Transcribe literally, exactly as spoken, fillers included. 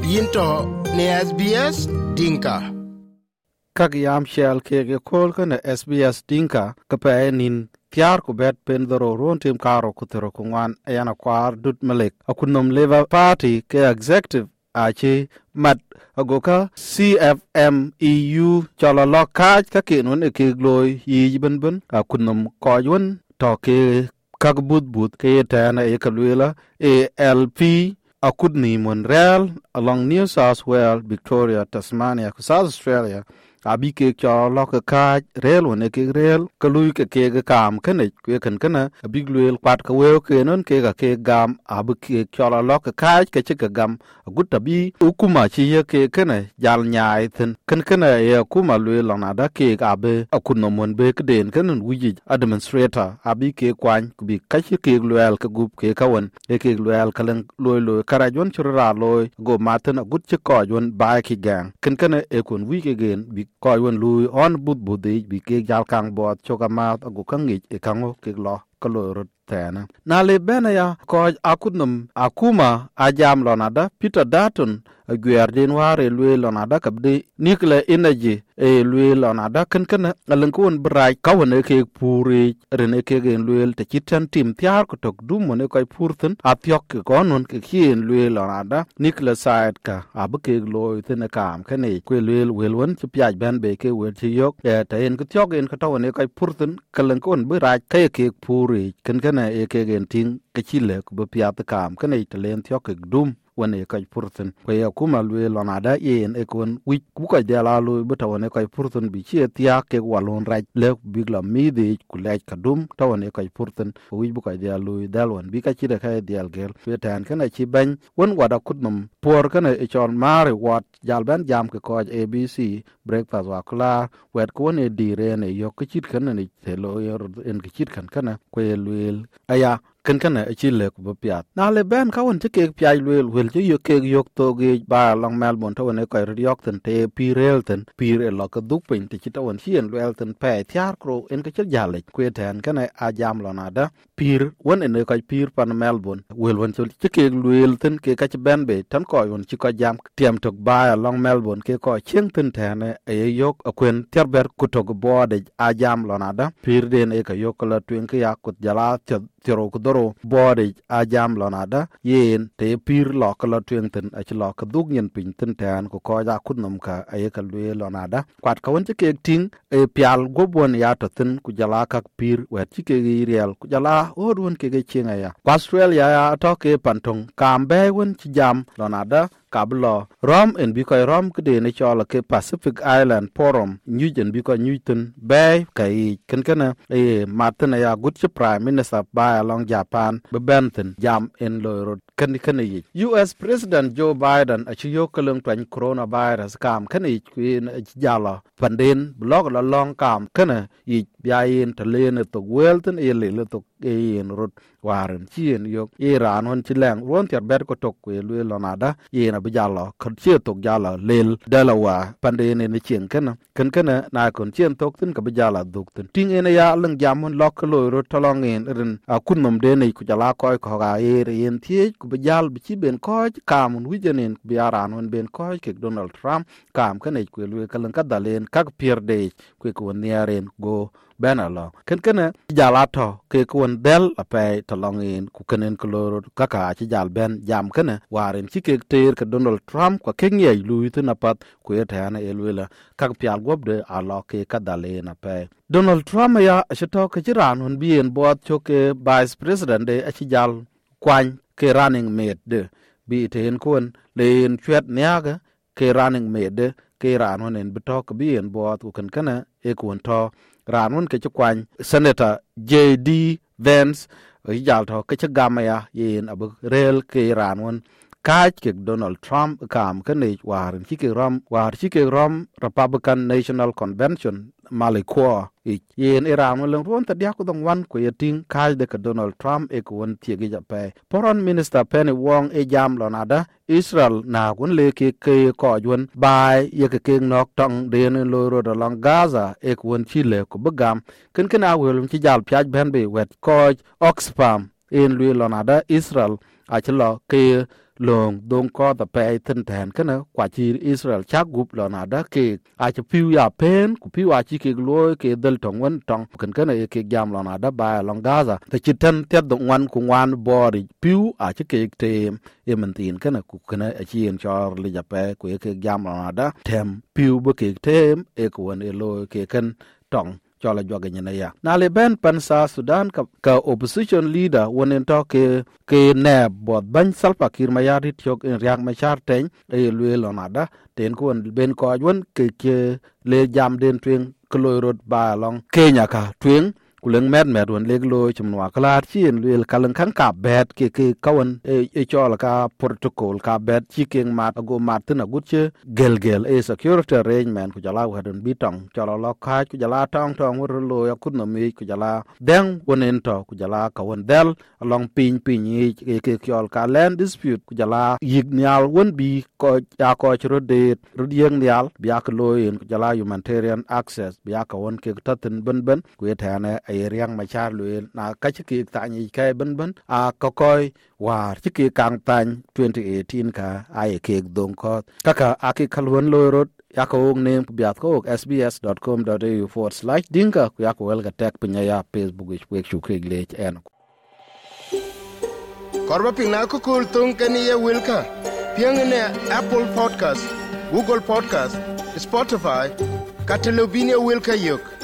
yinto ne S B S Dinka. Kak yam shell ke ke kol kana S B S Dinka kape nin tiar ku bet pen doro ron tim karo kutero kungwan ayana kwar dut malik akunom Labour Party ke executive achi mat agoka C F M E U chala lokaj ka kinun ke gloy yi ben ben akunom koyun to ke kak bud bud ke tana e kalwela A L P akudni Montreal along New South Wales, Victoria, Tasmania, South Australia abi ke cho lo ka ka rel wona ke rel ka lui ke ke ga kam kane ke kan kana abi gluel pat ka we ke non ke ga ke gam abi ke cho lo ka ka ke ke gam gut abi ukuma chi ye ke kana jal nyaai ten kan kana ye kuma lui lo na da ke ga be akuno mon be ke den kan wuji administrator abi ke kwan ku bi ka chi ke gluel ka gup ke ka won e ke gluel ka lan loy loy karajon chura loy go maten gut chi ko jon ba ki gang kan kana e kun wi ke gen bi koy won lui on bud budi bi ke jal kang bot choka ma agu kangi e kango ke lo kaloro tena na le bena ya ko akudnum akuma ajam lonada Peter Dutton agwerdin ware lui lonada kabdi nuclear energy e lui lonada kan kan alan ko brai kawne ke puri rene ke gen lui te chitan tim tiar ko tok dum ne koy purtun atyok ko non ke kien lui lonada nuclear side ka abke loy tene kam kane ko lui welwon ci pyaj ban be ke wer ci yok e tayen ko tyok en ko tawne koy purtun kalan ko brai ke ke puri kan kan e ke gen ting ke chile ko be pyat kam kane telen tyok dum wane kai purtun ko ya kuma lwe lonada yen e kon wi ku ka dela lu beta wane kai purtun bi chi tia ke walon raj le bigla midi ku laj kadum ta wane kai purtun wi bu ka dela lu dalwan bi ka chi de kai del gel wetan kana chi ban won wada kudnum por kana e chon mare wat jalban jam ke ko A B C breakfast wa kula wet ko ne dire ne yo ke chit kana ni telo yor en ke chit kan kana ko ye lwel aya kan kana e chile ko piat na le ben ka won te ke pyai lwel wel je yo ke yok to ge ba long Melbourne to ne ko yok ten te pirel ten pire lo ka duk pin te chita won hien lwel ten pe tiar kro en ke chil jale ku ten kana a jam lo na da pir won en ko pir pan Melbourne wel won te ke lwel ten ke ka ben be tan ko won chi ko jam tiam tok ba long Melbourne ke ko ching ten ten e yok akwen terber ku to go bode a jam lo na da pir den e ka yok la twen ke ya kut jala tiro kudoro bode a jam lonada yen te pir lo kala twenten a chlo ka dug nyen pin ten tan ko ko ja kunum ka ay ka lwe lonada kwat ka won ke ting e pial gobon ya to ten ku jala ka pir wet ti ke riel ku jala odwon ke ge chinga ya Australia ya to ke pantong kambe won ti jam lonada kablo rom en bi ko rom kede ne chola ke Pacific Island Forum nyujen bi ko nyuten bay kai ken kana e matna ya gut prime minister ba along Japan be benten jam en lo kan kan yi U S President Joe Biden a chiyo kelung twan coronavirus kam kan yi kuin jala panden blog la long kam kana yi biayin talen to welten e le to e rot waren chien yok Iran hon chilang ron ter ber ko tok we lu lonada yena bi jala kan chi tok jala lel dalawa panden ne chien kana kan kana na kon chien tok tin ka bi jala duk tin ting ene ya leng jamon lok lo ro tolong en ren akunom de ne ku jala ko ko ga ere yen tie ku bi jal bi chi ben ko kamun wijenen bi aran hon ben ko ke Donald Trump kam kana ku lu kalan ka dalen kak pierde ku ko niaren go benalo ken kana jala to ke kun del ape tolongin ku kenen koloro kaka chi jal ben jam kana waren chi ke ter ke Donald Trump ko kenye lui tuna pat ku etana elwela kak pial gobde alo ke kadale na pe Donald Trump ya shito ke jiran hon bien bot choke vice president de chi jal kwan ke running mate de bi ten kun len chwet nyaga ke running mate de ke ran hon en betok bien bot ku ken kana e kun to ranun ke chukwan Senator J D Vance yal to ke chagama ya yin abu rel ke ranun kaj ke Donald Trump kam kane warin chi ke rom war chi ke rom Republican National Convention malikwa yen Iran won ron ta dia ko dong wan ko yeting kaj de ke Donald Trump e ko won tie ge jape Foreign Minister Penny Wong e jam lonada Israel na kun le ke ke ko jun bai ye ke ke nok tong de ne lo ro da lang Gaza e ko won chi le ko begam ken ken a wel chi jal pyaj ben be wet ko Oxfam en lui lonada Israel a chlo ke long dong ko ta pe tin ten kana kwa chi Israel cha gup lo na da ke a chi piu ya pen ku piu a chi ke lo ke dal tong wan tong kan kana e ke jam lo na da ba long Gaza ta chi tan te dong wan ku wan bori piu a chi ke te e man tin kana ku kana a chi en chor li ja pe ku e ke jam lo na da tem piu bu ke tem e ku wan e lo ke kan tong cho la joga nyina ya na le ben pan sa Sudan ka, ka opposition leader wonen to ke ke ne bod ban Salva Kiir Mayardit chok en riak ma char ten e lwe lonada ten ko ben ko won ke ke le jam den twen kloy rod ba long Kenya ka twen kuleng med med won leg lo chumwa klar chien lwel kalang kan ka bet ke ke kawan e, e chol ka protocol ka bet chiking mat ago martin agutche gel gel e security arrangement ku jala wadon bitong cholo lo ka ku jala tong tong wor lo ya kunno mi ku jala den wonen to ku jala ka won del along pin pin e ke chol ka land dispute ku jala yignyal won bi ko ya ko chro de rudieng nyal bi ak lo en ku jala humanitarian access bi ak won ke tatin ben ben ku etane ay riang ma char luel na ka chiki ta ni kai ban ban a ko koi war chiki kang tan twenty eighteen ka ay ke dong ko kaka aki kalwon lorot yako ong nem biat ko s b s dot com dot a u forward slash dinka ku yako wel ga tek pinya ya Facebook ich wek chu ke lech en korba pina ko kul tung kani ye wilka piang ne Apple Podcast, Google Podcast, Spotify, Catalobine wilka yok.